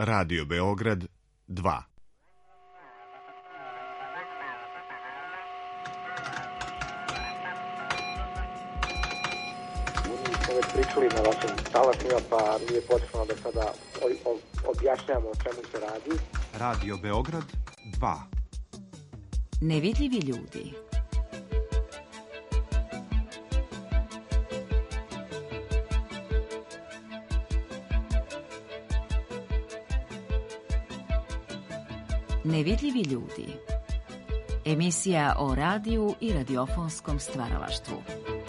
Radio Beograd 2. Već pričali na vašim talasima, pa nije potrebno da sada objašnjamo o čemu se radi. Radio Beograd 2. Nevidljivi ljudi. Nevidljivi ljudi. Emisija o radiju i radiofonskom stvaralaštvu.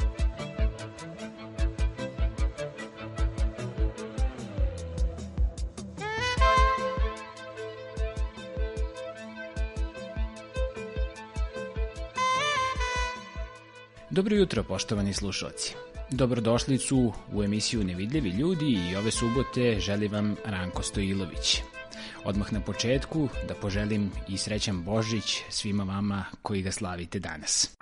Dobro jutro, poštovani slušalci. Dobrodošlicu u emisiju Nevidljivi ljudi i ove subote želi vam Ranko Stojilović. Odmah na početku da poželim i srećan Božić svima vama koji ga slavite danas.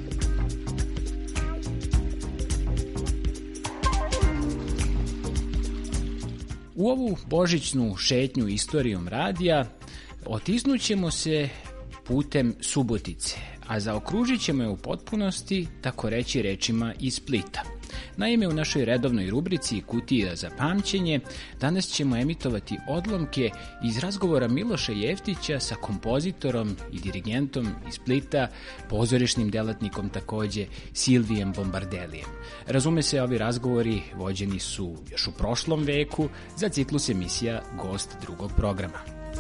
U ovu božićnu šetnju istorijom radija otisnućemo se putem Subotice, a zaokružit ćemo je u potpunosti, tako reći rečima iz Splita. Naime, u našoj redovnoj rubrici Kutija za pamćenje danas ćemo emitovati odlomke iz razgovora Miloša Jeftića sa kompozitorom i dirigentom iz Splita, pozorišnim delatnikom takođe Silvijem Bombardelijem. Razume se, ovi razgovori vođeni su još u prošlom veku za ciklus emisija Gost drugog programa.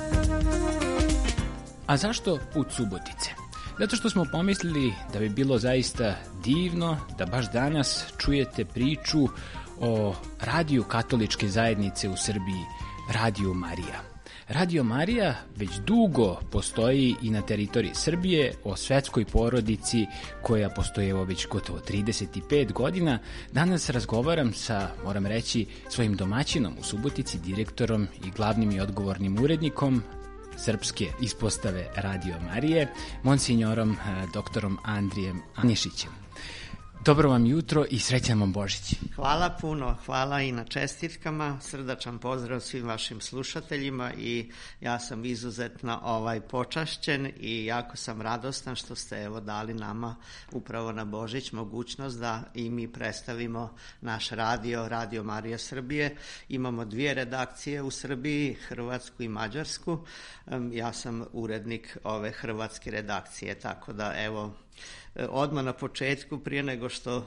A zašto put Subotice? Zato što smo pomislili da bi bilo zaista divno da baš danas čujete priču o radiju katoličke zajednice u Srbiji, Radio Marija. Radio Marija već dugo postoji i na teritoriji Srbije, o svetskoj porodici koja postoji evo već gotovo 35 godina. Danas razgovaram sa, moram reći, svojim domaćinom u Subotici, direktorom i glavnim i odgovornim urednikom srpske ispostave Radio Marije, monsignorom doktorom Andrijem Anišićem. Dobro vam jutro i srećan vam Božić. Hvala puno, hvala i na čestitkama, srdačan pozdrav svim vašim slušateljima i ja sam izuzetno počašćen i jako sam radostan što ste evo dali nama upravo na Božić mogućnost da i mi predstavimo naš radio, Radio Marija Srbije. Imamo 2 redakcije u Srbiji, hrvatsku i mađarsku. Ja sam urednik ove hrvatske redakcije, tako da evo odmah na početku, prije nego što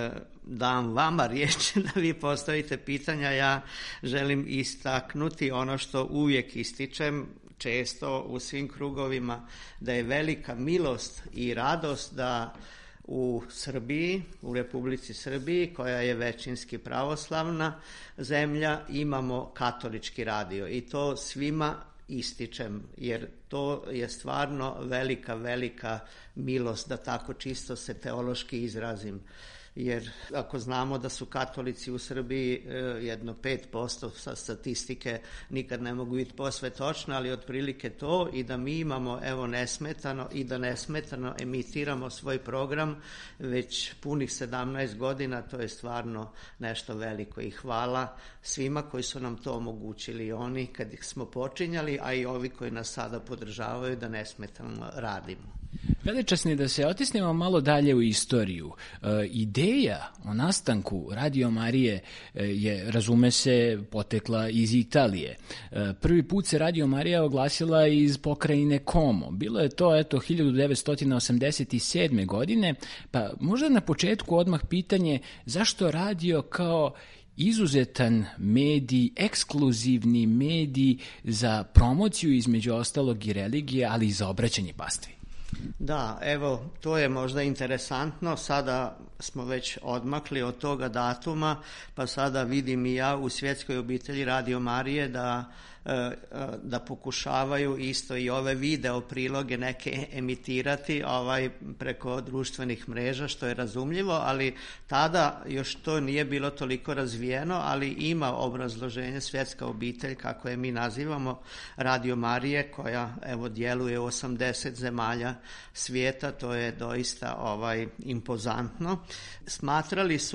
dam vama riječ da vi postavite pitanja, ja želim istaknuti ono što uvijek ističem često u svim krugovima, da je velika milost i radost da u Srbiji, u Republici Srbiji, koja je većinski pravoslavna zemlja, imamo katolički radio i to svima ističem, jer to je stvarno velika milost, da tako čisto se teološki izrazim. Jer ako znamo da su katolici u Srbiji jedno 5%, sa statistike nikad ne mogu biti posve točno, ali otprilike to, i da mi imamo evo nesmetano emitiramo svoj program već punih 17 godina, to je stvarno nešto veliko i hvala svima koji su nam to omogućili, i oni kad smo počinjali, a i ovi koji nas sada podržavaju da nesmetano radimo. Velečasni, da se otisnemo malo dalje u istoriju. Ideja o nastanku Radio Marije je, razume se, potekla iz Italije. Prvi put se Radio Marija oglasila iz pokrajine Como. Bilo je to, 1987. godine, pa možda na početku odmah pitanje zašto radio kao izuzetan medij, ekskluzivni medij za promociju između ostalog i religije, ali i za obraćanje pastvi? Da, evo, to je možda interesantno, sada smo već odmakli od toga datuma, pa sada vidim i ja u svjetskoj obitelji Radio Marije da pokušavaju isto i ove video priloge neke emitirati preko društvenih mreža, što je razumljivo, ali tada još to nije bilo toliko razvijeno, ali ima obrazloženje svjetska obitelj, kako je mi nazivamo, Radio Marije, koja evo djeluje u 80 zemalja svijeta. To je doista impozantno. Smatrali su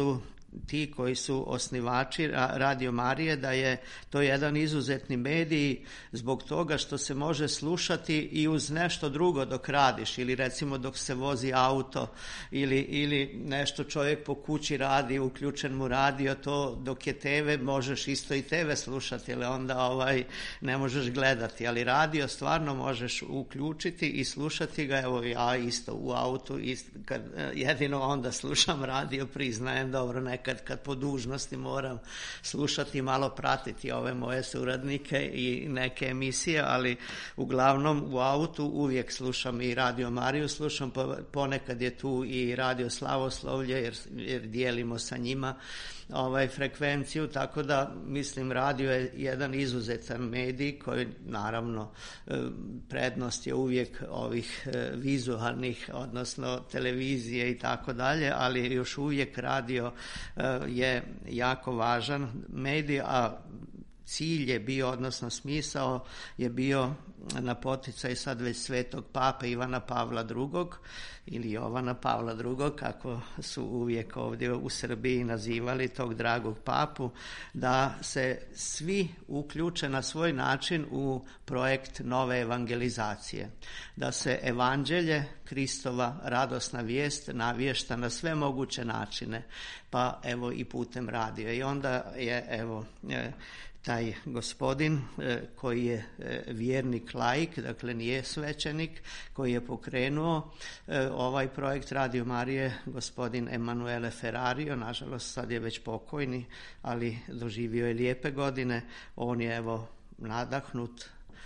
ti koji su osnivači Radio Marije, da je to jedan izuzetni medij zbog toga što se može slušati i uz nešto drugo dok radiš, ili recimo dok se vozi auto, ili nešto čovjek po kući radi, uključen mu radio, to dok je TV možeš isto i TV slušati, ali onda ne možeš gledati, ali radio stvarno možeš uključiti i slušati ga. Evo ja isto u autu, jedino onda slušam radio, priznajem, dobro, nekad kad po dužnosti moram slušati, malo pratiti ove moje suradnike i neke emisije, ali uglavnom u autu uvijek slušam i Radio Mariju, slušam, ponekad je tu i Radio Slavoslovlje jer dijelimo sa njima frekvenciju, tako da mislim radio je jedan izuzetan medij koji naravno prednost je uvijek ovih vizualnih, odnosno televizije i tako dalje, ali još uvijek radio je jako važan medij, a cilj je bio, odnosno smisao je bio na poticaj sad već svetog pape Ivana Pavla II. Ili Jovana Pavla II. Kako su uvijek ovdje u Srbiji nazivali tog dragog papu, da se svi uključe na svoj način u projekt nove evangelizacije. Da se evanđelje, Kristova radosna vijest, navješta na sve moguće načine, pa evo i putem radija. I onda je taj gospodin koji je vjernik laik, dakle nije svećenik, koji je pokrenuo ovaj projekt Radio Marije, gospodin Emanuele Ferrario, nažalost sad je već pokojni, ali doživio je lijepe godine. On je nadahnut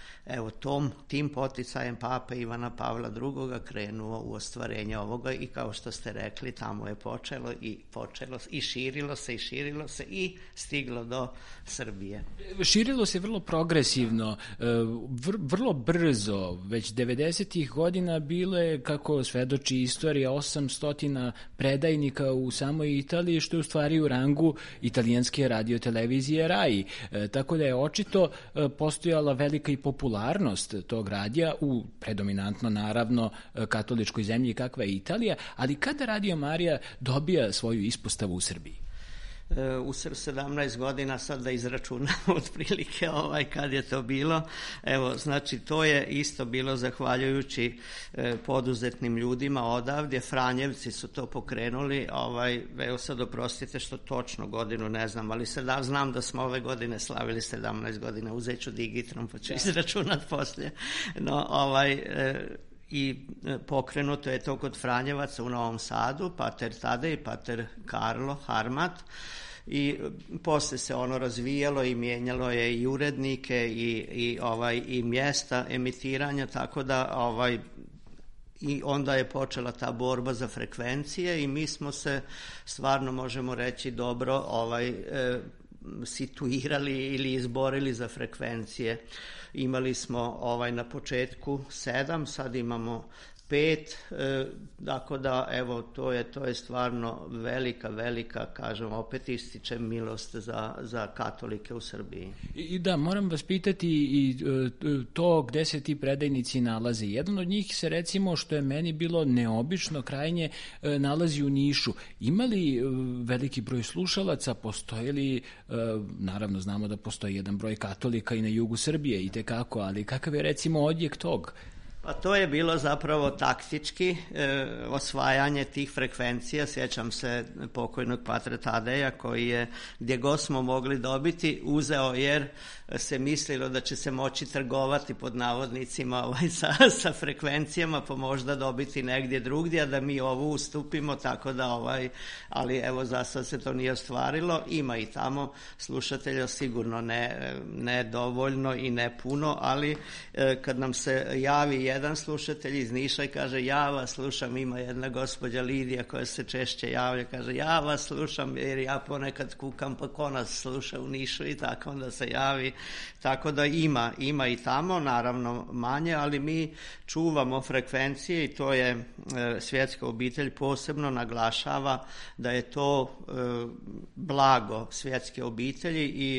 tim poticajem pape Ivana Pavla II. Krenuo u ostvarenje ovoga i kao što ste rekli, tamo je počelo i širilo se i stiglo do Srbije. Širilo se vrlo progresivno, vrlo brzo, već 90-ih godina bile, kako svedoči istorija, 800 predajnika u samoj Italiji, što je u stvari u rangu italijanske radiotelevizije RAI. Tako da je očito postojala velika i popularnost tog radija u predominantno naravno katoličkoj zemlji kakva je Italija, ali kada Radio Marija dobija svoju ispostavu u Srbiji? U 17 godina, sad da izračunam otprilike kad je to bilo. Znači to je isto bilo zahvaljujući poduzetnim ljudima odavdje. Franjevci su to pokrenuli. Sad oprostite što točno godinu ne znam, ali znam da smo ove godine slavili 17 godina. Uzet ću digitron pa ću izračunati poslije. I pokrenuto je to kod Franjevaca u Novom Sadu, pater Tadej, pater Karlo Harmat, i poslije se ono razvijalo i mijenjalo je i urednike i mjesta emitiranja, tako da i onda je počela ta borba za frekvencije i mi smo se stvarno, možemo reći, dobro situirali ili izborili za frekvencije. Imali smo na početku 7, sad imamo 5, tako da to je stvarno velika, kažem, opet ističem, milost za katolike u Srbiji. I da, moram vas pitati i to gde se ti predajnici nalaze. Jedan od njih se, recimo, što je meni bilo neobično krajnje, nalazi u Nišu. Ima li veliki broj slušalaca? Postoji li, naravno znamo da postoji jedan broj katolika i na jugu Srbije, itekako, ali kakav je recimo odjek tog? Pa to je bilo zapravo taktički osvajanje tih frekvencija. Sjećam se pokojnog patra Tadeja koji je, gdje god smo mogli dobiti, uzeo jer se mislilo da će se moći trgovati pod navodnicima sa frekvencijama, pa možda dobiti negdje drugdje, a da mi ovu ustupimo, tako da ali za sad se to nije ostvarilo. Ima i tamo slušatelja, sigurno ne dovoljno i ne puno, ali kad nam se javi jedan slušatelj iz Niša i kaže ja vas slušam, ima jedna gospođa Lidija koja se češće javlja, kaže ja vas slušam jer ja ponekad kukam pa ko nas sluša u Nišu i tako onda se javi, tako da ima i tamo, naravno manje, ali mi čuvamo frekvencije i to je svjetska obitelj posebno naglašava da je to blago svjetske obitelji i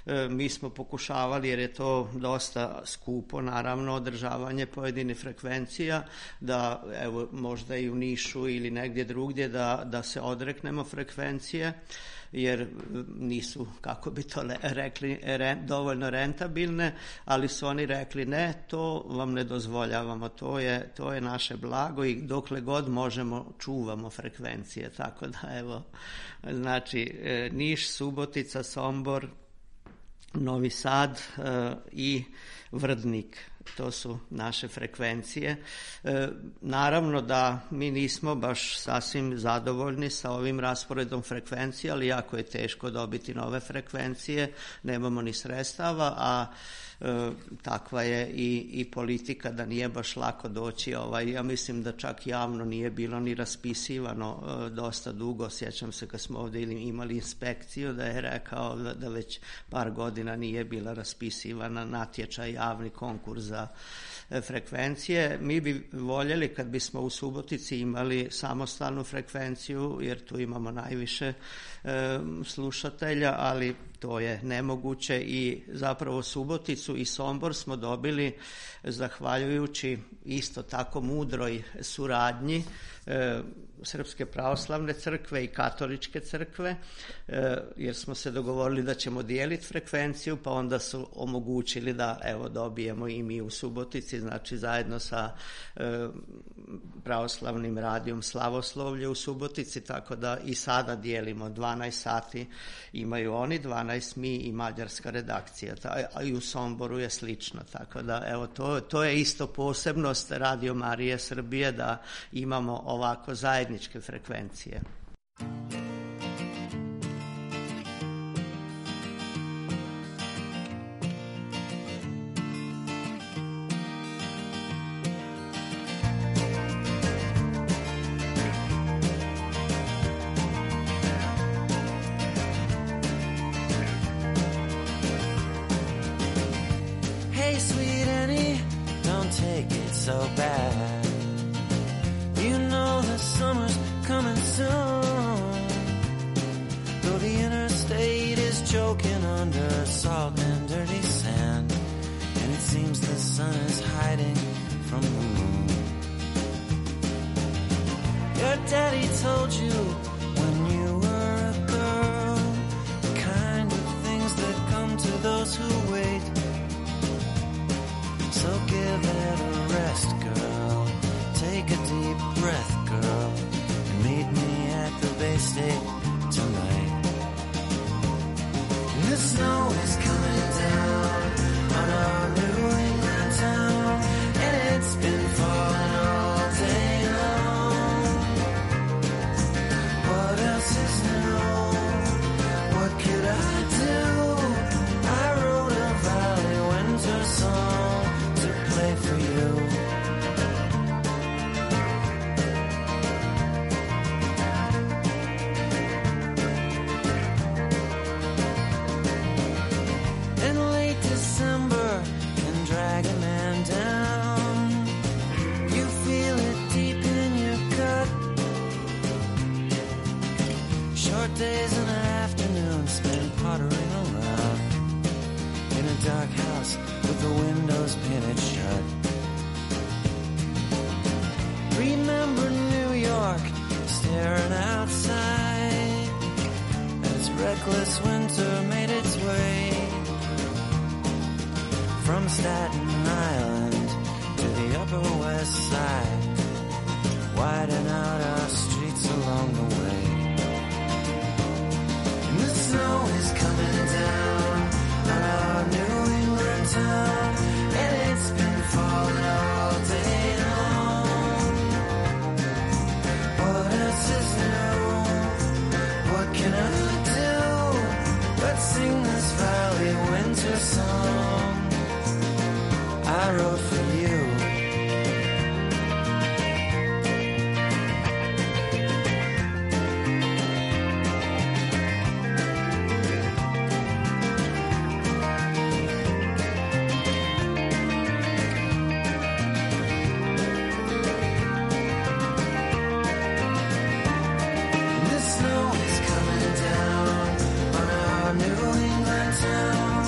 Mi smo pokušavali, jer je to dosta skupo, naravno, održavanje pojedinih frekvencija, da evo možda i u Nišu ili negdje drugdje da se odreknemo frekvencije, jer nisu, kako bi to rekli, dovoljno rentabilne, ali su oni rekli ne, to vam ne dozvoljavamo, to je naše blago i dokle god možemo čuvamo frekvencije, tako da evo, znači Niš, Subotica, Sombor, Novi Sad i Vrdnik. To su naše frekvencije. Naravno da mi nismo baš sasvim zadovoljni sa ovim rasporedom frekvencije, ali jako je teško dobiti nove frekvencije, nemamo ni sredstava, a takva je i politika da nije baš lako doći. Ja mislim da čak javno nije bilo ni raspisivano dosta dugo. Sjećam se kad smo ovdje imali inspekciju da je rekao da već par godina nije bila raspisivana natječaj, javni konkurs za frekvencije. Mi bi voljeli kad bismo u Subotici imali samostalnu frekvenciju, jer tu imamo najviše slušatelja, ali to je nemoguće i zapravo Suboticu i Sombor smo dobili zahvaljujući isto tako mudroj suradnji Srpske pravoslavne crkve i Katoličke crkve, jer smo se dogovorili da ćemo dijeliti frekvenciju, pa onda su omogućili da evo dobijemo i mi u Subotici, znači zajedno sa pravoslavnim radijom Slavoslovlje u Subotici, tako da i sada dijelimo 12 sati, imaju oni 12, mi i mađarska redakcija, a i u Somboru je slično, tako da evo to je isto posebnost Radio Marije Srbije, da imamo ovako zajedničke frekvencije. Hey sweet Annie, don't take it so bad. You know the summer's coming soon. Though the interstate is choking under salt and dirty sand, and it seems the sun is hiding from the moon. Your daddy told you when you were a girl the kind of things that come to those who wait. So give it a rest, girl. Take a deep breath, girl, and meet me at the Bay State tonight. And the snow is coming down on our New England town, and it's been falling all day long. What else is new? What could I do? I wrote a Valley Winter song to play for you. Days and afternoons spent pottering around in a dark house with the windows painted shut. Remember New York staring outside as reckless winter made its way from Staten Island to the Upper West Side, widen out our streets along the way. The snow is coming down on our New England town, and it's been falling all day long. What else is new? What can I do but sing this Valley Winter song I wrote for you? New England town,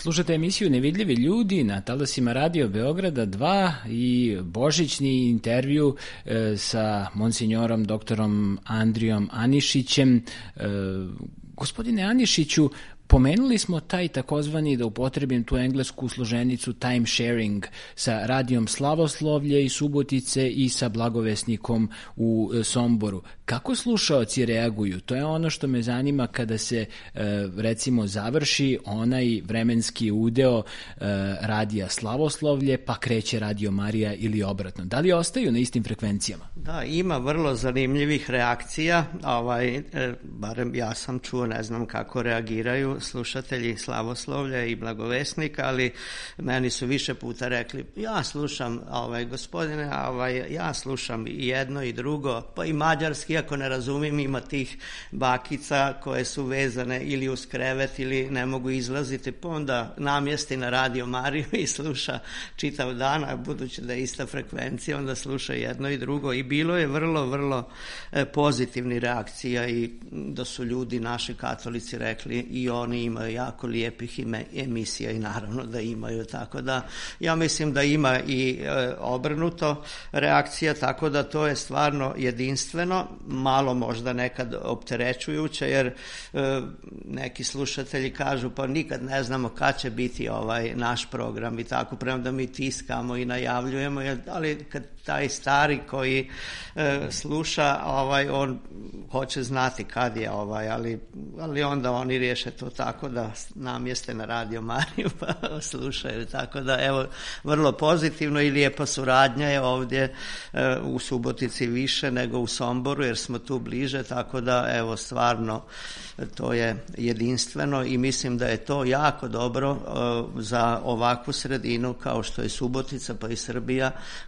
Slušate emisiju Nevidljivi ljudi na talasima Radio Beograda 2 i božićni intervju sa monsignorom doktorom Andrijom Anišićem. Gospodine Anišiću, pomenuli smo taj takozvani, da upotrebim tu englesku složenicu, time sharing sa radijom Slavoslovlje i Subotice i sa Blagovesnikom u Somboru. Kako slušaoci reaguju? To je ono što me zanima kada se, recimo, završi onaj vremenski udeo radija Slavoslovlje, pa kreće Radio Marija ili obratno. Da li ostaju na istim frekvencijama? Da, ima vrlo zanimljivih reakcija. Barem ja sam čuo, ne znam kako reagiraju slušatelji Slavoslovlja i Blagovesnika, ali meni su više puta rekli, ja slušam, gospodine, ja slušam i jedno i drugo, pa i mađarski, ako ne razumijem, ima tih bakica koje su vezane ili uz krevet ili ne mogu izlaziti, pa onda namjesti na Radio Mariju i sluša čitav dan, a budući da je ista frekvencija, onda sluša jedno i drugo. I bilo je vrlo, vrlo pozitivni reakcija i da su ljudi, naši katolici, rekli i oni imaju jako lijepih emisija i naravno da imaju, tako da ja mislim da ima i obrnuto reakcija, tako da to je stvarno jedinstveno, malo možda nekad opterećujuće, jer neki slušatelji kažu pa nikad ne znamo kad će biti naš program i tako, premda mi tiskamo i najavljujemo, ali kad taj stari koji sluša, on hoće znati kad je, ali onda oni riješe to tako da namjeste na Radio Mariju pa slušaju, tako da evo, vrlo pozitivno i lijepa suradnja je ovdje u Subotici više nego u Somboru, jer smo tu bliže, tako da evo, stvarno to je jedinstveno i mislim da je to jako dobro za ovakvu sredinu kao što je Subotica pa i Srbija,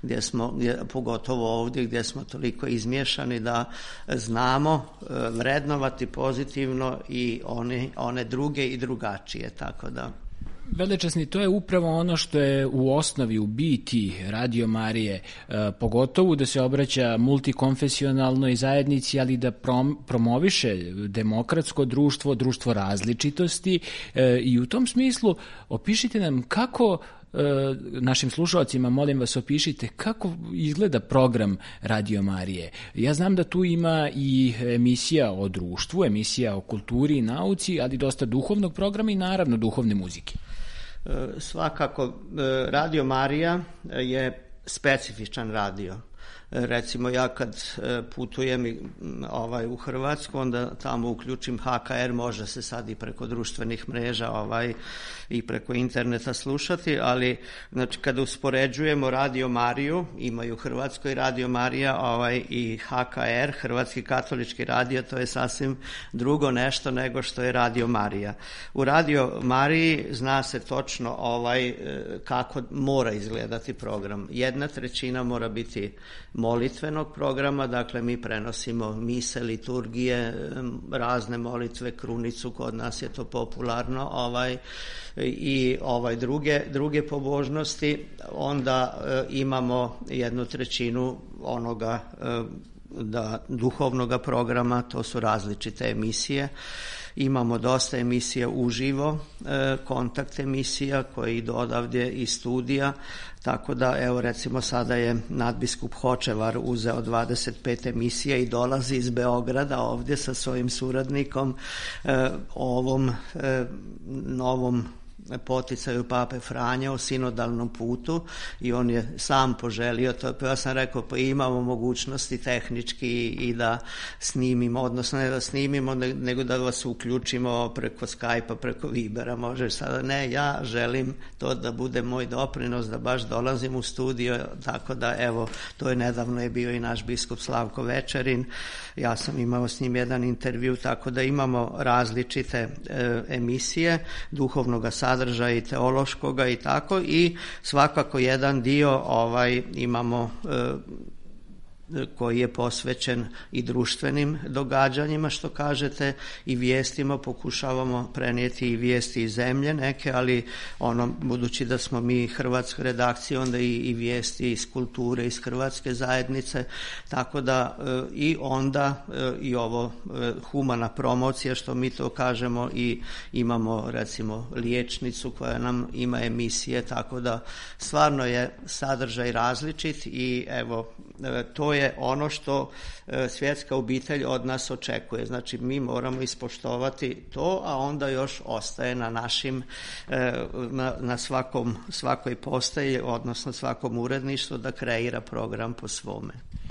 pogotovo ovdje gdje smo toliko izmiješani, da znamo vrednovati pozitivno i one druge i drugačije, tako da... Velečasni, to je upravo ono što je u osnovi, u biti Radio Marije, pogotovo da se obraća multikonfesionalnoj zajednici, ali da promoviše demokratsko društvo, društvo različitosti, i u tom smislu opišite nam kako, našim slušalcima, molim vas, opišite kako izgleda program Radio Marije. Ja znam da tu ima i emisija o društvu, emisija o kulturi i nauci, ali dosta duhovnog programa i naravno duhovne muzike. Svakako, Radio Marija je specifičan radio. Recimo, ja kad putujem u Hrvatsku, onda tamo uključim HKR, može se sad i preko društvenih mreža i preko interneta slušati, ali znači, kada uspoređujemo Radio Mariju, imaju u Hrvatskoj Radio Marija i HKR, Hrvatski katolički radio, to je sasvim drugo nešto nego što je Radio Marija. U Radio Mariji zna se točno kako mora izgledati program. 1/3 mora biti molitvenog programa, dakle mi prenosimo mise, liturgije, razne molitve, krunicu, kod nas je to popularno, i druge pobožnosti. Onda imamo 1/3 onoga duhovnoga programa, to su različite emisije. Imamo dosta emisija uživo, kontakt emisija koji idu odavdje iz studija, tako da evo recimo sada je nadbiskup Hočevar uzeo 25 emisija i dolazi iz Beograda ovdje sa svojim suradnikom ovom novom poticaju Pape Franje o sinodalnom putu, i on je sam poželio to, pa ja sam rekao pa imamo mogućnosti tehnički i da snimimo, odnosno ne da snimimo nego da vas uključimo preko Skype-a, preko Vibera, možeš sada, ne, ja želim to da bude moj doprinos, da baš dolazim u studio, tako da evo, to je nedavno je bio i naš biskup Slavko Večerin, ja sam imao s njim jedan intervju, tako da imamo različite emisije duhovnog sadržaja i teološkoga i tako, i svakako jedan dio imamo koji je posvećen i društvenim događanjima, što kažete, i vijestima. Pokušavamo prenijeti i vijesti iz zemlje neke, ali budući da smo mi hrvatska redakcija, onda i vijesti iz kulture, iz hrvatske zajednice, tako da i onda i ovo humana promocija, što mi to kažemo, i imamo recimo liječnicu koja nam ima emisije, tako da stvarno je sadržaj različit i evo, to je ono što svjetska obitelj od nas očekuje. Znači mi moramo ispoštovati to, a onda još ostaje na našim, na svakoj postaji, odnosno svakom uredništvu da kreira program po svome.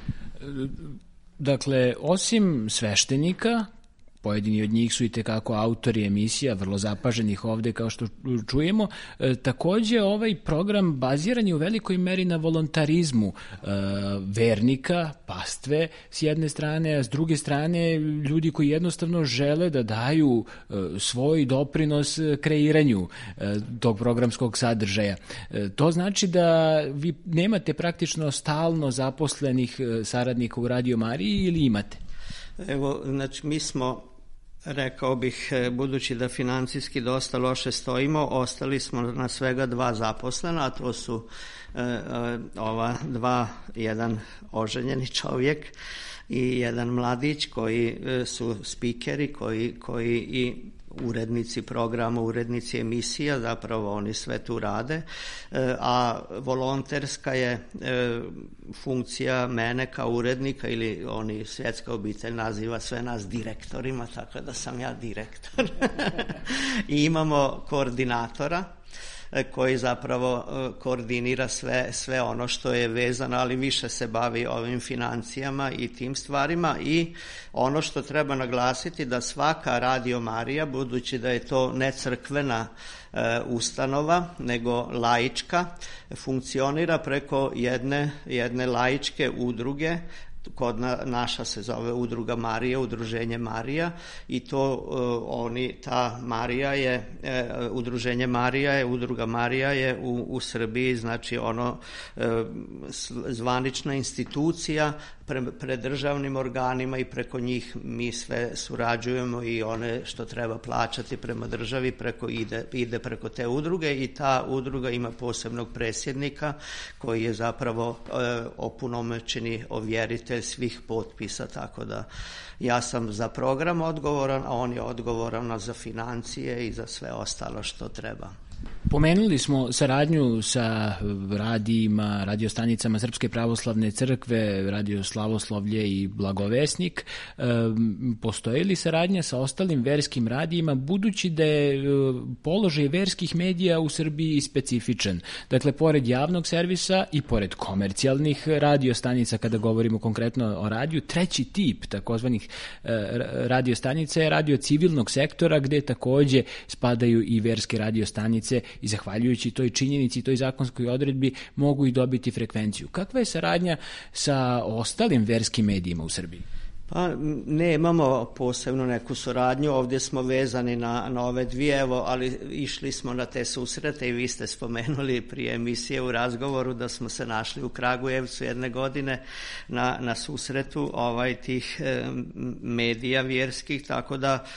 Dakle, osim sveštenika, pojedini od njih su i tekako autori emisija, vrlo zapaženih ovde kao što čujemo. Takođe, ovaj program baziran je u velikoj meri na volontarizmu vernika, pastve s jedne strane, a s druge strane ljudi koji jednostavno žele da daju svoj doprinos kreiranju tog programskog sadržaja. To znači da vi nemate praktično stalno zaposlenih saradnika u Radio Mariji ili imate? Evo, znači mi smo, rekao bih, budući da financijski dosta loše stojimo, ostali smo na svega 2 zaposlena, a to su ova 2, jedan oženjeni čovjek i jedan mladić koji su spikeri, koji i urednici programa, urednici emisija, zapravo oni sve tu rade, a volonterska je funkcija mene kao urednika, ili oni svjetska obitelj naziva sve nas direktorima, tako da sam ja direktor. I imamo koordinatora koji zapravo koordinira sve ono što je vezano, ali više se bavi ovim financijama i tim stvarima. I ono što treba naglasiti da svaka Radio Marija, budući da je to ne crkvena ustanova, nego laička, funkcionira preko jedne laičke udruge. Kod naša se zove Udruga Marija, Udruženje Marija, i to ta Marija je, Udruženje Marija je, Udruga Marija je u Srbiji, znači zvanična institucija pred državnim organima, i preko njih mi sve surađujemo, i one što treba plaćati prema državi ide preko te udruge, i ta udruga ima posebnog predsjednika koji je zapravo opunomoćeni ovjeritelj svih potpisa, tako da ja sam za program odgovoran, a on je odgovoran za financije i za sve ostalo što treba. Pomenuli smo saradnju sa radijima, radiostanicama Srpske pravoslavne crkve, Radio Slavoslovlje i Blagovesnik. Postoji li saradnja sa ostalim verskim radijima, budući da je položaj verskih medija u Srbiji specifičan? Dakle, pored javnog servisa i pored komercijalnih radiostanica, kada govorimo konkretno o radiju, treći tip takozvanih radiostanica je radio civilnog sektora, gde takođe spadaju i verske radiostanice, i zahvaljujući toj činjenici, toj zakonskoj odredbi, mogu i dobiti frekvenciju. Kakva je saradnja sa ostalim verskim medijima u Srbiji? Pa nemamo posebno neku suradnju, ovdje smo vezani na ove dvije, evo, ali išli smo na te susrete, i vi ste spomenuli prije emisije u razgovoru da smo se našli u Kragujevcu jedne godine na susretu tih medija vjerskih, tako da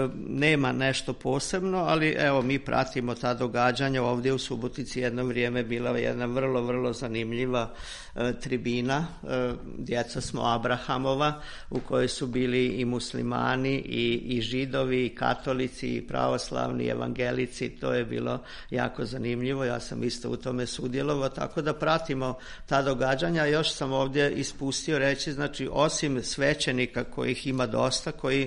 nema nešto posebno, ali evo, mi pratimo ta događanja. Ovdje u Subotici jedno vrijeme bila jedna vrlo, vrlo zanimljiva tribina, djeca smo Abrahamova, u kojoj su bili i muslimani i židovi, i katolici, i pravoslavni, i evangelici. To je bilo jako zanimljivo, ja sam isto u tome sudjelovao, tako da pratimo ta događanja. Još sam ovdje ispustio reći, znači osim svećenika kojih ima dosta, koji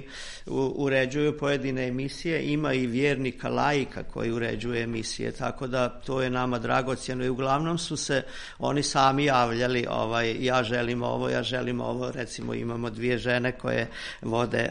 uređuju pojedine emisije, ima i vjernika laika koji uređuje emisije, tako da to je nama dragocjeno, i uglavnom su se oni sami javljali, ja želim ovo, recimo imamo 2 žene koje vode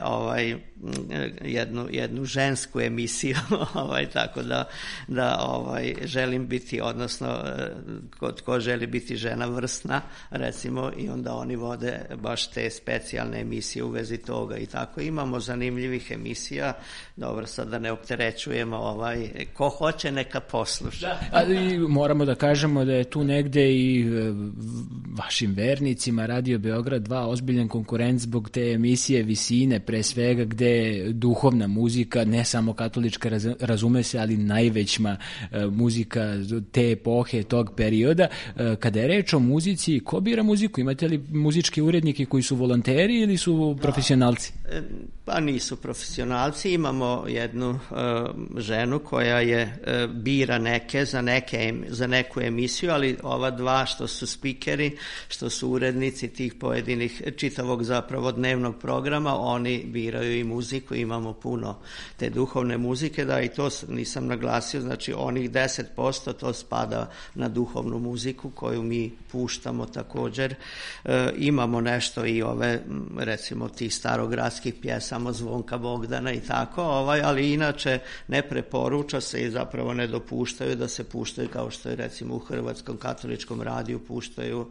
jednu žensku emisiju, tako da želim biti, odnosno ko želi biti žena vrsna, recimo, i onda oni vode baš te specijalne emisije u vezi toga i tako. Imamo zanimljivih emisija, dobro, sad da ne opterećujemo, ko hoće neka posluša. Ali moramo da kažemo da je tu negde i vašim vernicima Radio Beograd 2 ozbiljan konkurent zbog te emisije Visine, pre svega, gde je duhovna muzika, ne samo katolička, razume se, ali najveća muzika te epohe, tog perioda. Kada je reč o muzici, ko bira muziku? Imate li muzički urednike koji su volonteri ili su profesionalci? Pa nisu profesionalci, imamo jednu ženu koja bira neke za neku emisiju, ali ova dva što su spikeri, što su urednici tih pojedinih, čitavog zapravo dnevnog programa, oni biraju i muziku, imamo puno te duhovne muzike, da, i to nisam naglasio, znači onih 10% to spada na duhovnu muziku koju mi puštamo također. Imamo nešto i ove, recimo, tih starogradskih pjesama Zvonka Bogdana i tako, ali inače ne preporuča se i zapravo ne dopuštaju da se puštaju, kao što je recimo u Hrvatskom katoličkom radiju puštaju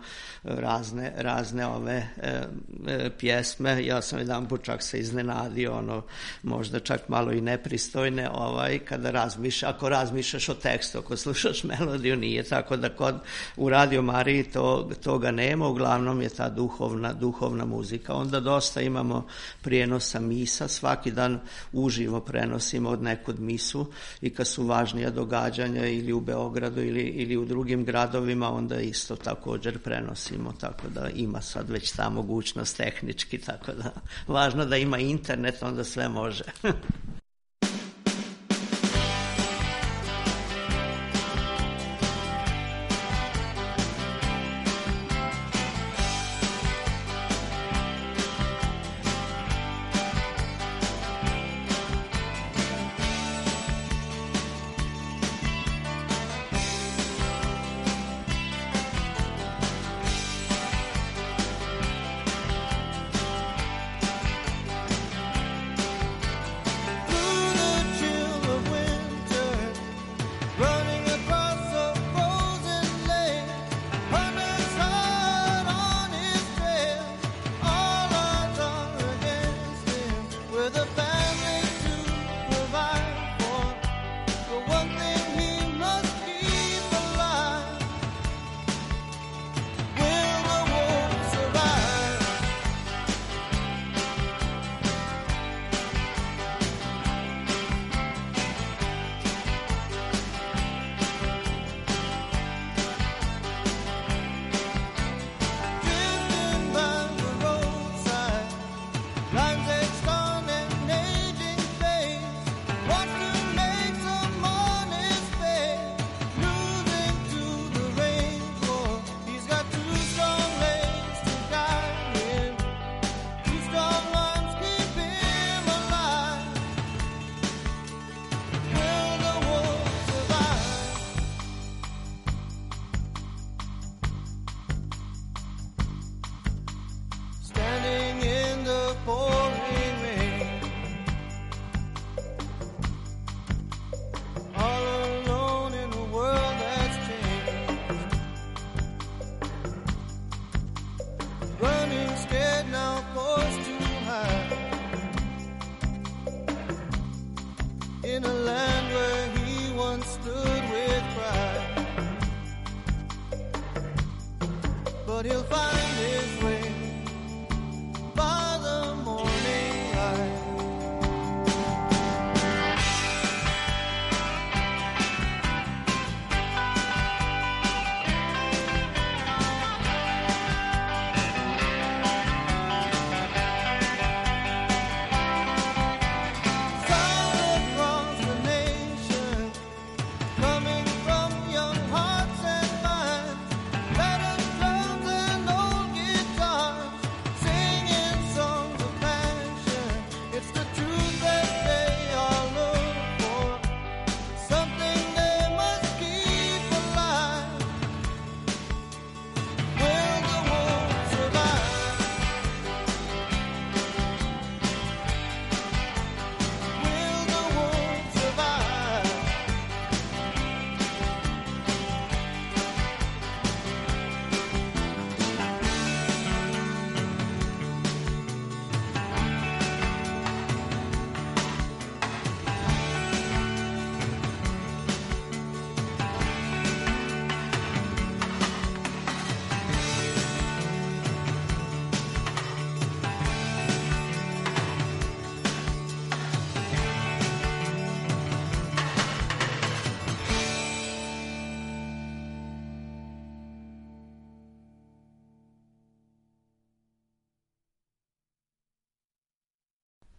razne ove pjesme. Ja sam jedan put čak se iznenadio, možda čak malo i nepristojne, ako razmišljaš o tekstu, ako slušaš melodiju, nije, tako da u Radio Mariji toga nema, uglavnom je ta duhovna muzika. Onda dosta imamo prijenosa misa, svaki dan uživo prenosimo od nekud misu, i kad su važnija događanja ili u Beogradu ili u drugim gradovima, onda isto također prenosimo, tako da ima sad već ta mogućnost tehnički, tako da važno da ima internet, onda sve može. In a land where he once stood with pride, but he'll find his way by the morning light. Guitar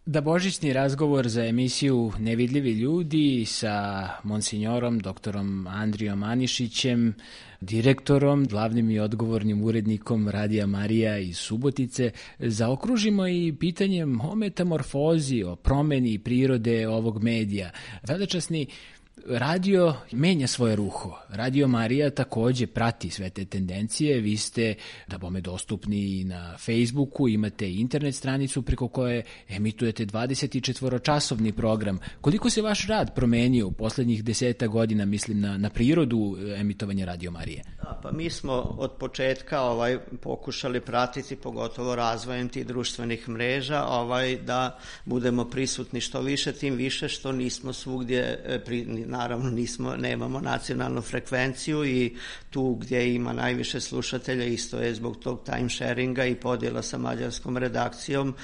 da božićni razgovor za emisiju Nevidljivi ljudi sa monsignorom doktorom Andrijom Anišićem, direktorom, glavnim i odgovornim urednikom Radija Marija iz Subotice, zaokružimo i pitanjem o metamorfozi, o promeni prirode ovog medija. Velečasni, radio menja svoje ruho. Radio Marija takođe prati sve te tendencije. Vi ste, da bome, dostupni i na Facebooku, imate internet stranicu preko koje emitujete 24-časovni program. Koliko se vaš rad promenio u poslednjih 10 godina, mislim na prirodu emitovanja Radio Marije? Da, pa mi smo od početka pokušali pratiti, pogotovo razvojem tih društvenih mreža, da budemo prisutni što više, tim više što nismo svugdje naravno nemamo nacionalnu frekvenciju i tu gdje ima najviše slušatelja isto je zbog tog time sharinga i podjela sa mađarskom redakcijom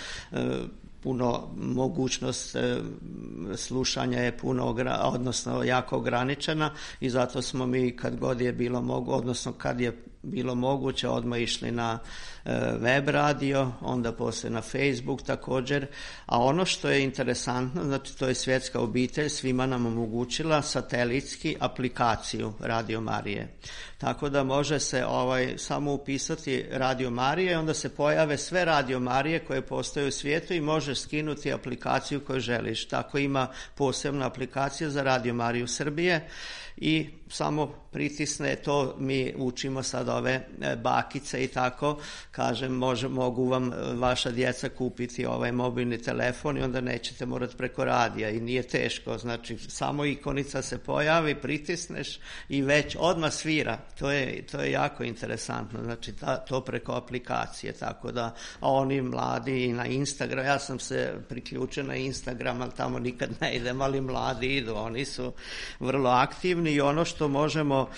puno mogućnost slušanja je odnosno jako ograničena i zato smo mi kad god je bilo odnosno kad je bilo moguće odmah išli na web radio, onda poslije na Facebook također, a ono što je interesantno, znači to je svjetska obitelj svima nam omogućila satelitski aplikaciju Radio Marije. Tako da može se samo upisati Radio Marije, onda se pojave sve Radio Marije koje postoje u svijetu i možeš skinuti aplikaciju koju želiš. Tako ima posebna aplikacija za Radio Mariju Srbije i samo pritisne to, mi učimo sad ove bakice i tako, kažem mogu vam vaša djeca kupiti mobilni telefon i onda nećete morati preko radija i nije teško, znači samo ikonica se pojavi, pritisneš i već odmah svira, to je jako interesantno, znači to preko aplikacije, tako da, a oni mladi i na Instagram, ja sam se priključio na Instagram, ali tamo nikad ne idem, ali mladi idu, oni su vrlo aktivni i ono što možemo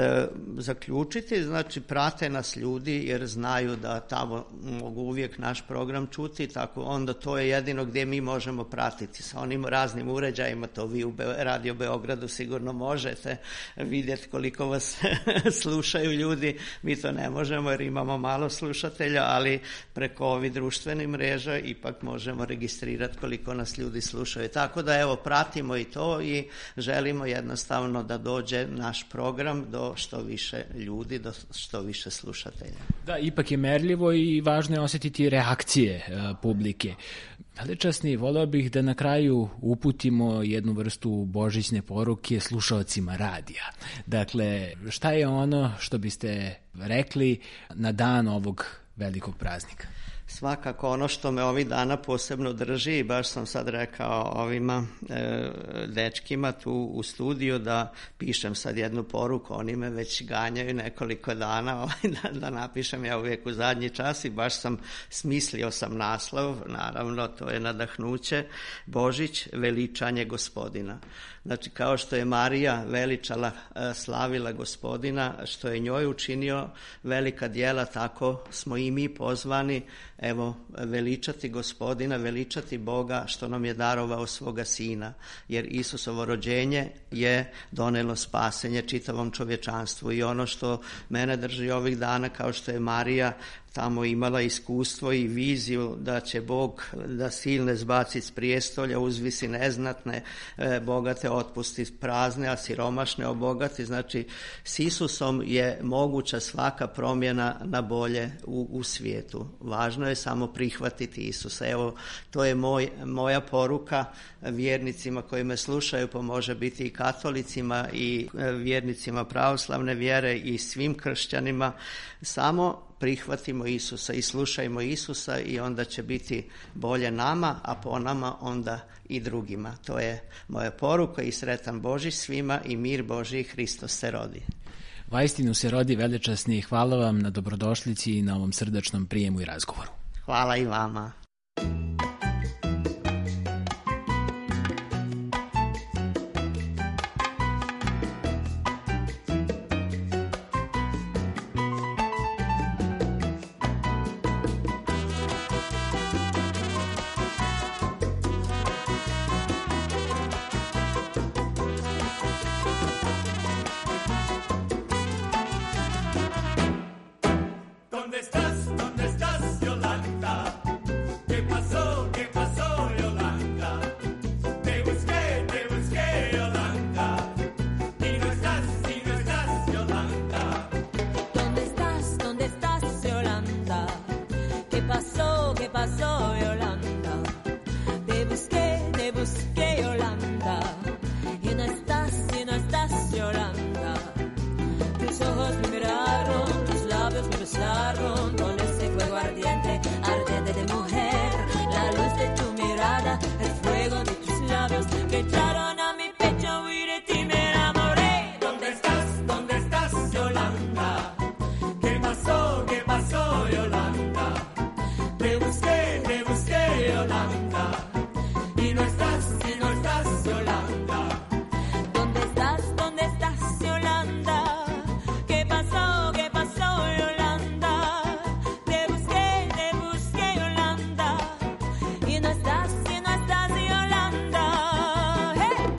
zaključiti, znači prate nas ljudi jer znaju da tamo mogu uvijek naš program čuti, tako onda to je jedino gdje mi možemo pratiti sa onim raznim uređajima, to vi u Radio Beogradu sigurno možete vidjeti koliko vas slušaju ljudi, mi to ne možemo jer imamo malo slušatelja, ali preko ovih društvenih mreža ipak možemo registrirati koliko nas ljudi slušaju, tako da evo pratimo i to i želimo jednostavno da dođe naš program do što više ljudi, do što više slušatelja. Da, ipak je merljivo i važno je osjetiti reakcije publike. Velečasni, voleo bih da na kraju uputimo jednu vrstu božićne poruke slušaocima radija. Dakle, šta je ono što biste rekli na dan ovog velikog praznika? Svakako ono što me ovih dana posebno drži, baš sam sad rekao ovima dečkima tu u studiju da pišem sad jednu poruku, oni me već ganjaju nekoliko dana da napišem ja uvijek u zadnji čas i baš smislio sam naslov, naravno to je nadahnuće, Božić, veličanje Gospodina. Znači kao što je Marija veličala, slavila Gospodina, što je njoj učinio velika djela, tako smo i mi pozvani veličati Gospodina, veličati Boga što nam je darovao svoga Sina, jer Isusovo rođenje je donelo spasenje čitavom čovječanstvu i ono što mene drži ovih dana, kao što je Marija tamo imala iskustvo i viziju da će Bog da silne zbaci s prijestolja, uzvisi neznatne, bogate otpusti prazne, a siromašne obogati. Znači, s Isusom je moguća svaka promjena na bolje u svijetu. Važno je samo prihvatiti Isusa. Evo, to je moja poruka vjernicima koji me slušaju, pa može biti i katolicima i vjernicima pravoslavne vjere i svim kršćanima. Samo prihvatimo Isusa i slušajmo Isusa i onda će biti bolje nama, a po nama onda i drugima. To je moja poruka i sretan Božić svima i mir Božji, Hristos se rodi. Vaistinu se rodi, velečasni, hvala vam na dobrodošlici i na ovom srdačnom prijemu i razgovoru. Hvala i vama. ¿Dónde estás, Yolanda? Yolanda. ¿Qué pasó, Yolanda? Te busqué, Yolanda. Y no estás, Yolanda. Tus ojos me miraron, tus labios me besaron con ese fuego ardiente, ardiente de mujer. La luz de tu mirada, el fuego de tus labios que echaron a mi pecho y de ti me enamoré. ¿Dónde estás, Yolanda? ¿Qué pasó, Yolanda? Te busqué, Yolanda. Y no estás, Yolanda. ¿Dónde estás, Yolanda? ¿Qué pasó, Yolanda? Te busqué, Yolanda. Y no estás, Yolanda. ¡Hey!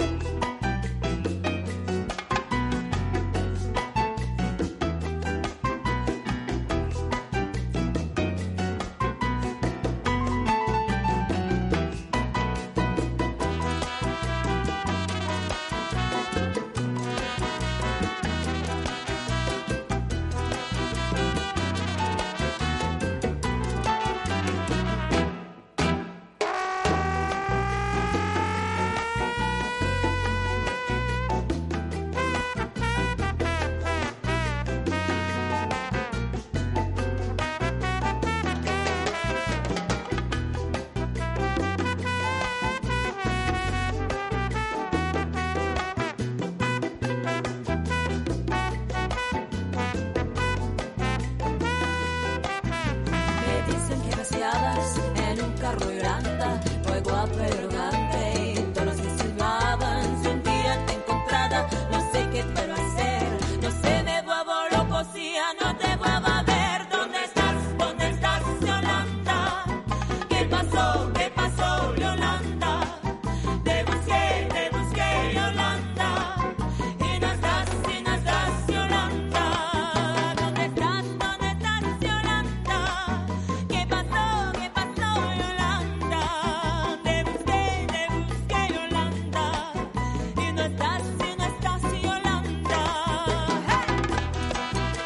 Me dicen que paseabas en un carro Yolanda, muy guapa y arrogante, y todos los que silbaban si un día te encontrara. No sé qué puedo hacer, no sé, me vuelvo loco si ya no te vuelvo a ver. ¿Dónde estás, Yolanda? ¿Qué pasó, Yolanda? Te busqué, Yolanda. Y no estás, Yolanda. ¿Dónde estás, Yolanda? ¿Qué pasó, Yolanda? Te busqué, Yolanda. Y no estás, Yolanda. ¡Hey!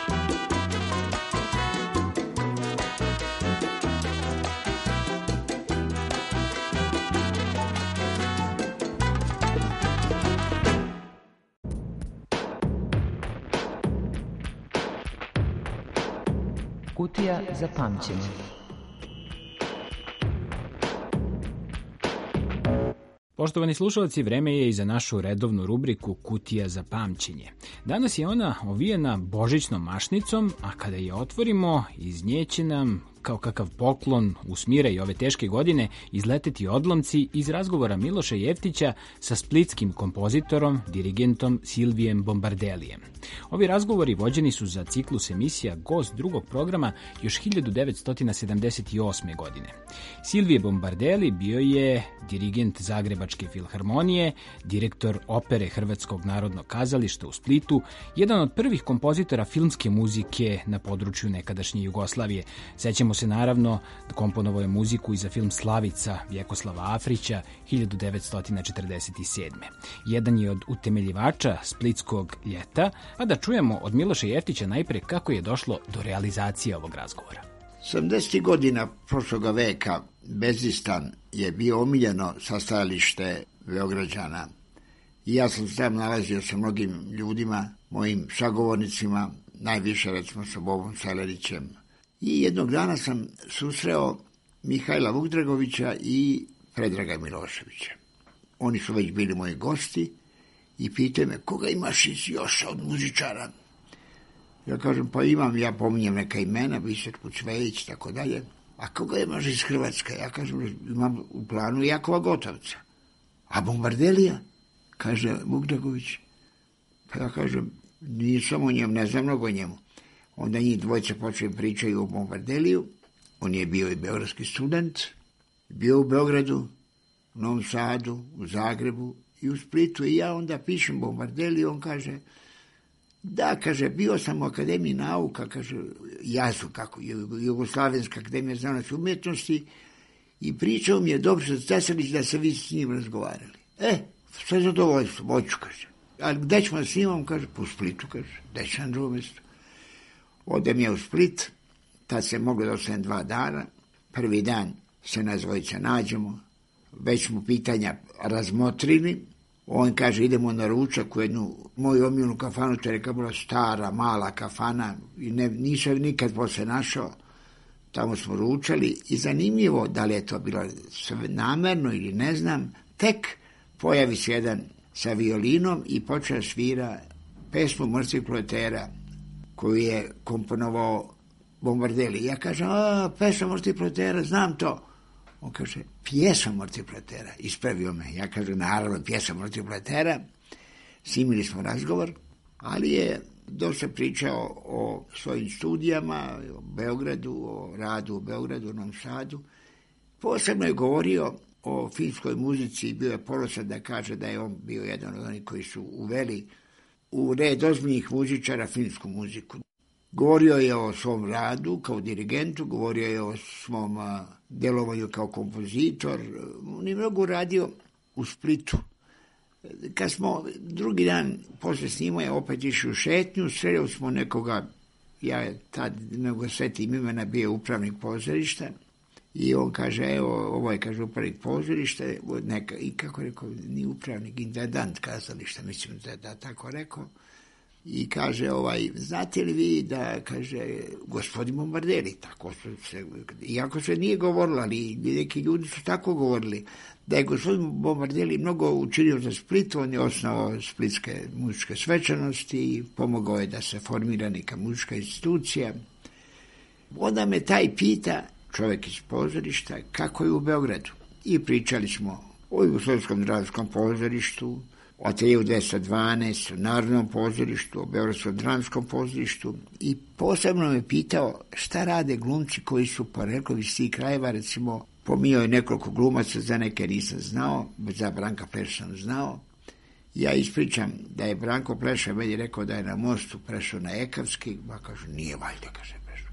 Kutija za pamćenje. Poštovani slušalci, vreme je i za našu redovnu rubriku Kutija za pamćenje. Danas je ona ovijena božićnom mašnicom, a kada je otvorimo, iz nje će nam, kao kakav poklon u smire i ove teške godine, izleteti odlomci iz razgovora Miloša Jeftića sa splitskim kompozitorom, dirigentom Silvijem Bombardelijem. Ovi razgovori vođeni su za ciklus emisija Gost drugog programa još 1978. godine. Silvije Bombardeli bio je dirigent Zagrebačke filharmonije, direktor opere Hrvatskog narodnog kazališta u Splitu, jedan od prvih kompozitora filmske muzike na području nekadašnje Jugoslavije. Sećamo se naravno da komponovao je muziku i za film Slavica Vjekoslava Afrića 1947. Jedan je od utemeljivača Splitskog ljeta, pa da čujemo od Miloša Jeftića najpre kako je došlo do realizacije ovog razgovora. 70. godina prošloga veka Bezistan je bio omiljeno sastajalište Beograđana. I ja sam se tam nalazio sa mnogim ljudima, mojim sagovornicima, najviše recimo sa Bobom Salerićem. I jednog dana sam susreo Mihajla Vukdragovića i Predraga Miloševića. Oni su već bili moji gosti i pitaju me, koga imaš još od muzičara? Ja kažem, pa imam, ja pominjem neka imena, Biser Pucvejić, tako dalje. A koga imaš iz Hrvatske? Ja kažem, imam u planu Jakova Gotovca. A Bombardelija? Kaže Vukdragović. Pa ja kažem, nisam o njemu, ne znam mnogo o njemu. Onda njih dvojica počeli pričaju o Bombardeliju. On je bio i beogradski student. Bio u Beogradu, u Novom Sadu, u Zagrebu i u Splitu. I ja onda pišem Bombardeliju. On kaže, da, kaže, bio sam u Akademiji nauka, kaže, JAZU, kako, Jugoslavenska akademija znanosti i umjetnosti, i pričao mi je Dobroslav Cesarić da se vi s njim razgovarali. Sve zadovoljstvo, hoću, kaže. Ali gde ćemo da snimam, kaže, po Splitu, kaže, gde će na drugo mjesto. Odem ja u Split, tad se moglo da ostane 2 dana. Prvi dan se nas dvojica nađemo, već smo pitanja razmotrili. On kaže idemo na ručak u jednu moju omiljenu kafanu, to je neka bila stara, mala kafana i nisam nikad posle našao. Tamo smo ručali i zanimljivo, da li je to bilo namerno ili ne znam, tek pojavi se jedan sa violinom i počeo svira pesmu Mrtvih proletera koju je komponovao Bombardeli. Ja kažem, pesma Mrtvih proletera, znam to. On kaže, pjesma Mrtvih proletera, ispravio me. Ja kažem, naravno, pjesma Mrtvih proletera. Snimili smo razgovor, ali je dosta pričao o svojim studijama, o Beogradu, o radu u Beogradu, u Novom Sadu. Posebno je govorio o filmskoj muzici i bio je ponosan da kaže da je on bio jedan od onih koji su uveli u red ozbiljnih muzičara filmsku muziku. Govorio je o svom radu kao dirigentu, govorio je o svom delovanju kao kompozitor. On je mnogo radio u Splitu. Kad smo drugi dan posle snimanja opet išli u šetnju, sreli smo nekoga, ja tad nego setim imena, bio upravnik pozorišta i on kaže, evo, ovo je, kaže, upravnik pozorišta i kako je rekao, ni upravnik, intendant kazališta, mislim da tako rekao. I kaže, znate li vi da, kaže, gospodin Bombardeli, tako su se, iako se nije govorilo, ali neki ljudi su tako govorili, da je gospodin Bombardeli mnogo učinio za Split, on je osnovao splitske muzičke svečanosti i pomogao je da se formira neka muzička institucija. Onda me taj pita, čovjek iz pozorišta, kako je u Beogradu. I pričali smo o Jugoslavskom dramskom pozorištu, o Ateljevu 212, o Narodnom pozorištu, o Beogradskom dramskom pozorištu i posebno me pitao šta rade glumci koji su poreklom iz tih krajeva, recimo pomio je nekoliko glumaca, za neke nisam znao, za Branka Pleša sam znao. Ja ispričam da je Branko Pleša meni rekao da je na mostu prešao na Ekavski, ba kažu nije valjda, kaže prešao.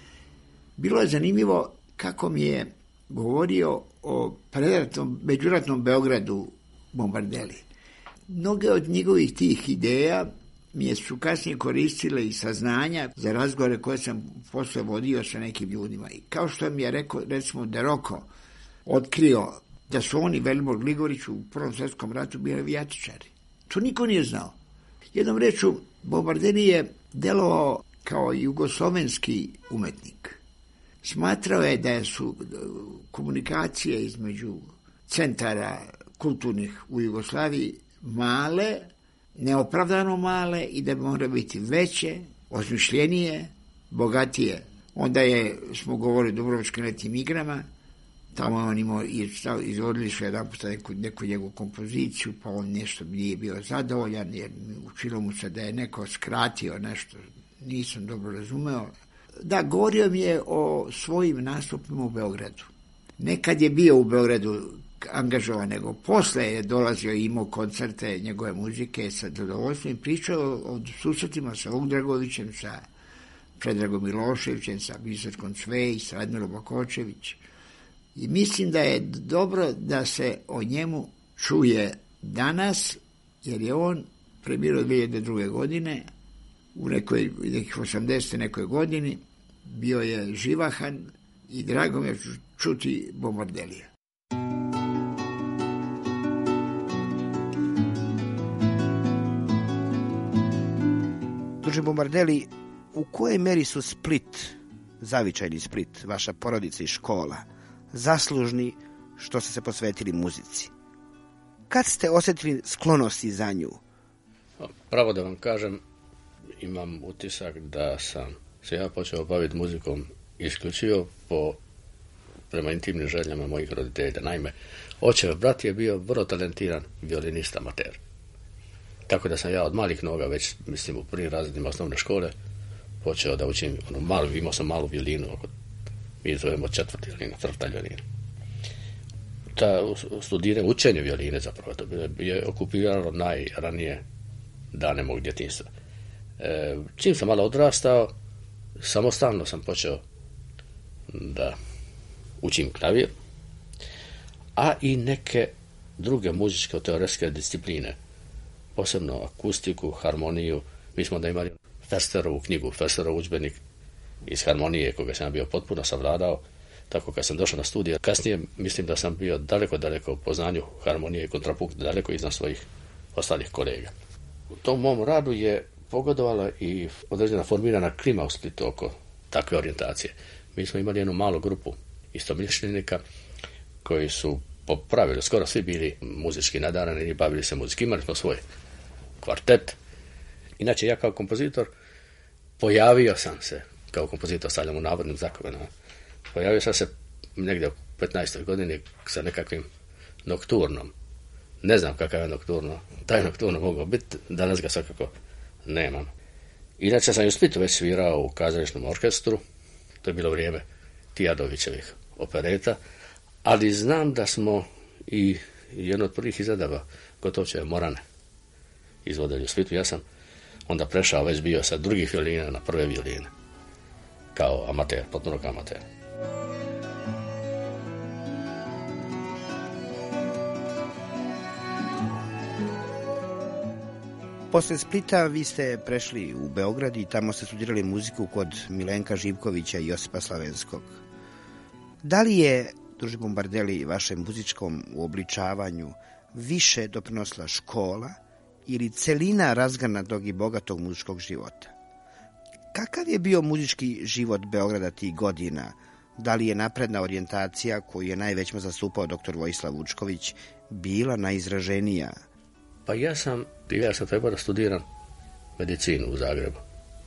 Bilo je zanimljivo kako mi je govorio o međuratnom Beogradu Bombardeli. Mnoge od njegovih tih ideja mi su kasnije koristile i saznanja za razgovore koje sam posle vodio sa nekim ljudima. I kao što mi je rekao, recimo, da Roko otkrio da su oni, Velibor Gligorić, u Prvom svjetskom ratu bili avijatičari. To niko nije znao. Jednom reču, Bombardeli je delovao kao jugoslovenski umetnik. Smatrao je da su komunikacije između centara kulturnih u Jugoslaviji male, neopravdano male i da bi moraju biti veće, osmišljenije, bogatije. Onda smo govorili o Dubrovačkim letnjim igrama, tamo on imao, izvodili su jedan puta neku njegovu kompoziciju, pa on nešto nije bio zadovoljan, jer učilo mu se da je neko skratio nešto, nisam dobro razumeo. Da, govorio mi je o svojim nastupima u Beogradu. Nekad je bio u Beogradu angažovan, nego posle je dolazio i imao koncerte njegove muzike sa zadovoljstvom i pričao o susretima sa Ugdragovićem, sa Predragom Miloševićem, sa Biserskom Cvej, sa Radmilom Bakočević. I mislim da je dobro da se o njemu čuje danas, jer je on premirao 2002. godine, u nekih 80. nekoj godini, bio je živahan i drago mi je čuti Bombardelija. Duže Bombardeli, u kojoj meri su Split, zavičajni Split, vaša porodica i škola, zaslužni što ste se posvetili muzici? Kad ste osjetili sklonosti za nju? Pravo da vam kažem, imam utisak da sam se ja počeo baviti muzikom isključivo prema intimnim željama mojih roditelja. Naime, očev brat je bio vrlo talentiran violinista amater. Tako da sam ja od malih noga, već mislim u prvim razredima osnovne škole, počeo da učim imao sam malu violinu, mi zovemo četvrti violina, trta violina. Učenje violine zapravo, to je okupirano najranije dane mog djetinjstva. Čim sam malo odrastao, samostalno sam počeo da učim klavir, a i neke druge muzičke teoretske discipline, posebno akustiku, harmoniju. Mi smo da imali Försterovu knjigu, Försterov udžbenik iz harmonije koga sam bio potpuno savladao. Tako kad sam došao na studije, kasnije mislim da sam bio daleko u poznanju harmonije i kontrapunkta, daleko iznad svojih ostalih kolega. U tom mom radu je pogodovala i određena formirana klima u Splitu oko takve orijentacije. Mi smo imali jednu malu grupu istomišljenika koji su po pravilu skoro svi bili muzički nadarani i bavili se muzikom. Imali smo svoj kvartet. Inače, ja kao kompozitor pojavio sam se, kao kompozitor stavljam u navodnim znakovima, pojavio sam se negdje u 15. godini sa nekakvim nokturnom. Ne znam kakav je nokturno. Taj nokturno mogao biti, danas ga svakako nemam. Inače sam u Splitu već svirao u kazališnom orkestru. To je bilo vrijeme Tijadovićevih opereta. Ali znam da smo i jedno od prvih izvedaba Gotovčeve Morane izvodili u Splitu. Ja sam onda prešao, već bio sa drugih violina na prve violine. Kao amater, potpuno kao amater. Posle Splita vi ste prešli u Beograd i tamo ste studirali muziku kod Milenka Živkovića i Josipa Slavenskog. Da li je, druže Bombardeli, vašem muzičkom uobličavanju više doprinosila škola ili celina razgranatog i bogatog muzičkog života? Kakav je bio muzički život Beograda tih godina? Da li je napredna orijentacija koju je najvećima zastupao dr. Vojislav Vučković bila najizraženija? Pa ja sam trebao da studiram medicinu u Zagrebu.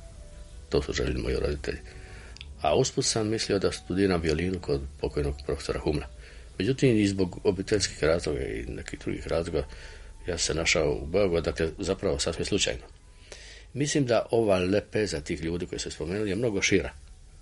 To su željeli moji roditelji. A usput sam mislio da studiram violinu kod pokojnog profesora Humla. Međutim, i zbog obiteljskih razloga i nekih drugih razloga, ja sam se našao u Beogradu, dakle, zapravo sasvim slučajno. Mislim da ova lepeza tih ljudi koji su spomenuli je mnogo šira.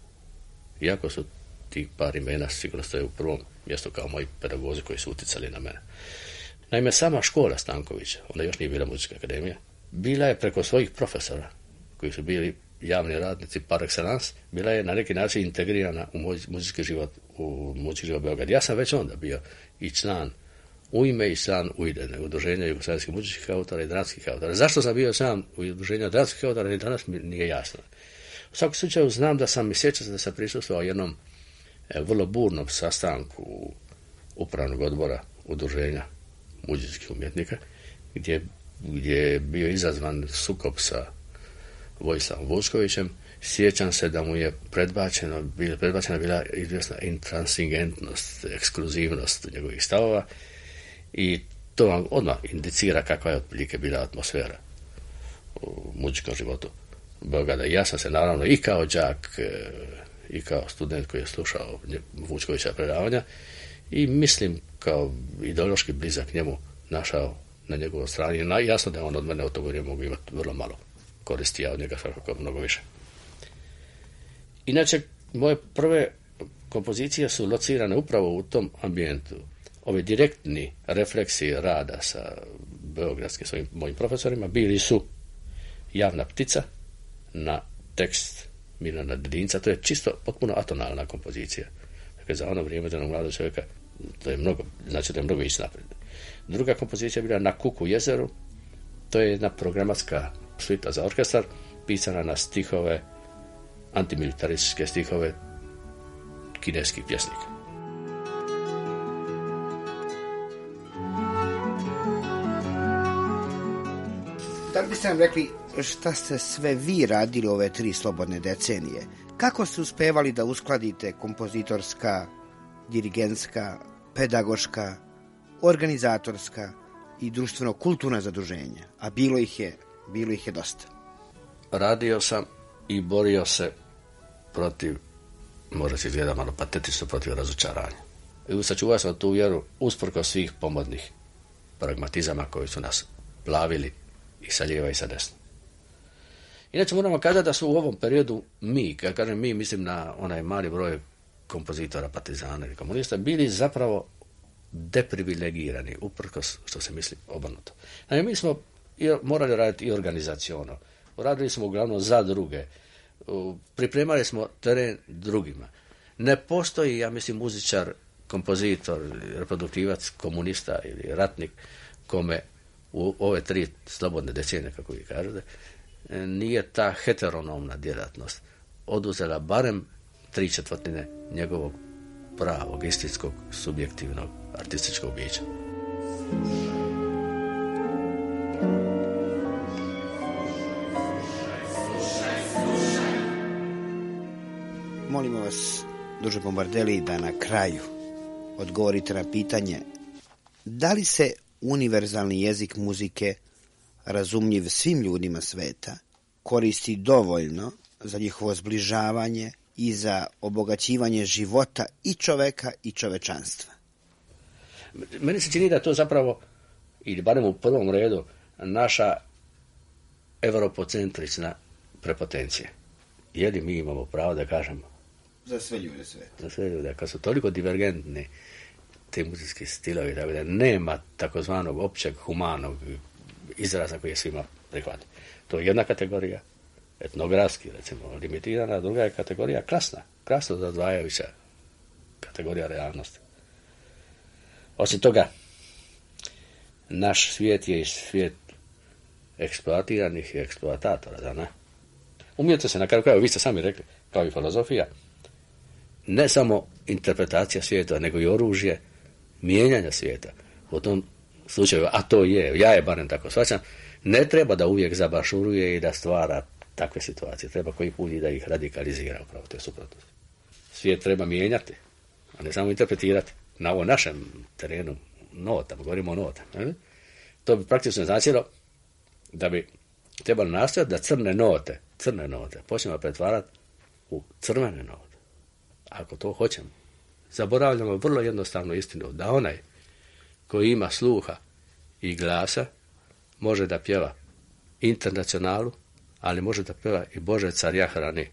Iako su tih par imena sigurno stoje u prvom mjestu kao moji pedagozi koji su utjecali na mene. Naime, sama škola Stankovića, onda još nije bila muzička akademija, bila je preko svojih profesora, koji su bili javni radnici par excellence, bila je na neki način integrirana u muzički život Beograda. Ja sam već onda bio i član u ime i član UIDE, Udruženja jugoslavijskih muzičkih autora i dramskih autora. Zašto sam bio član u Udruženju dramskih autora, ni danas mi nije jasno. U svakom slučaju znam da sam, sjećam se da sam prisustvovao jednom vrlo burnom sastanku upravnog odbora Udruženja muzičkih umjetnika, gdje je bio izazvan sukob sa Vojislavom Vučkovićem. Sjećam se da mu je predbačena bila izvjesna intransigentnost, ekskluzivnost njegovih stavova i to vam odmah indicira kakva je otprilike bila atmosfera u muzičkom životu Beograda. Ja sam se naravno i kao đak i kao student koji je slušao Vučkovića predavanja i mislim kao ideološki blizak njemu našao na njegovoj strani. Jasno da je on od mene od toga nije mogu imati vrlo malo koristi, ja od njega svakako mnogo više. Inače, moje prve kompozicije su locirane upravo u tom ambijentu. Ovi direktni refleksi rada sa beogradskim svojim mojim profesorima bili su Javna ptica na tekst Milana Dedinca. To je čisto potpuno atonalna kompozicija. Dakle, za ono vrijeme za mladog čovjeka to je mnogo, znači da je mnogo ići naprijed. Druga kompozicija je bila Na Kuku jezeru. To je jedna programatska svita za orkestar, pisana na stihove, antimilitarističke stihove kineskih pjesnika. Da li biste nam rekli šta ste sve vi radili ove 3 slobodne decenije? Kako ste uspevali da uskladite kompozitorska, dirigentska, pedagoška, organizatorska i društveno-kulturna zaduženja? A bilo ih je dosta. Radio sam i borio se protiv, možda se izgleda malo patetično, protiv razočaranja. I sačuvao sam tu vjeru usprkos svih pomodnih pragmatizama koji su nas plavili i sa lijeva i sa desna. Inače moramo kazati da su u ovom periodu mi, kad kažem mi, mislim na onaj mali broj kompozitora, partizana ili komunista, bili zapravo deprivilegirani, uprkos što se misli obrnuto. Naime, mi smo morali raditi i organizaciono. Radili smo uglavnom za druge. Pripremali smo teren drugima. Ne postoji, ja mislim, muzičar, kompozitor, reproduktivac, komunista ili ratnik kome u ove 3 slobodne decenije, kako vi kažete, nije ta heteronomna djelatnost oduzela barem 3/4 njegovog pravog, istinskog, subjektivnog, artističkog bića. Molimo vas, Dušan Bombardeli, da na kraju odgovorite na pitanje da li se univerzalni jezik muzike, razumljiv svim ljudima sveta, koristi dovoljno za njihovo zbližavanje i za obogaćivanje života i čoveka i čovečanstva. Meni se čini da to zapravo, ili barem u prvom redu, naša europocentrična prepotencija. Je li mi imamo pravo da kažemo za sve ljude sveta? Za sve ljude, kad su toliko divergentni te muzijski stilovi, tako da nema takozvanog općeg humanog izraza koji je svima prihvatljiv. To je jedna kategorija, etnografski, recimo, limitirana, druga je kategorija krasno zadvajajuća kategorija realnosti. Osim toga, naš svijet je i svijet eksploatiranih i eksploatatora, da ne? Umjetnost se na kraju krajeva, vi ste sami rekli, kao i filozofija, ne samo interpretacija svijeta, nego i oružje mijenjanja svijeta. U tom slučaju, a to je, ja je barem tako shvaćam, ne treba da uvijek zabašuruje i da stvara takve situacije. Treba koji put i da ih radikalizira, upravo to je suprotno. Svijet treba mijenjati, a ne samo interpretirati. Na ovom našem terenu notama, govorimo o notama. To bi praktično značilo da bi trebalo nastojati da crne note počnemo pretvarati u crvene note. Ako to hoćemo, zaboravljamo vrlo jednostavnu istinu, da onaj koji ima sluha i glasa može da pjeva internacionalu, ali može da pjeva i Bože carja hrani.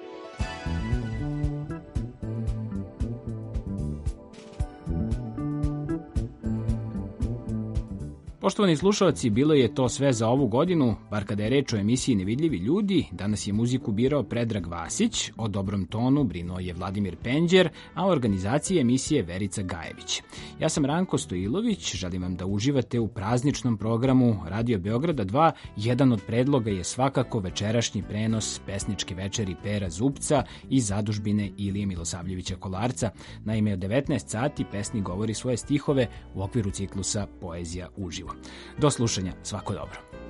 Poštovani slušalci, bilo je to sve za ovu godinu, bar kada je reč o emisiji Nevidljivi ljudi. Danas je muziku birao Predrag Vasić, o dobrom tonu brinuo je Vladimir Penđer, a o organizaciji emisije Verica Gajević. Ja sam Ranko Stojilović, želim vam da uživate u prazničnom programu Radio Beograda 2. Jedan od predloga je svakako večerašnji prenos pesničke večeri Pera Zupca i zadužbine Ilije Milosavljevića Kolarca. Naime, od 19 sati pesnik govori svoje stihove u okviru ciklusa Poezija uživo. Do slušanja, svako dobro.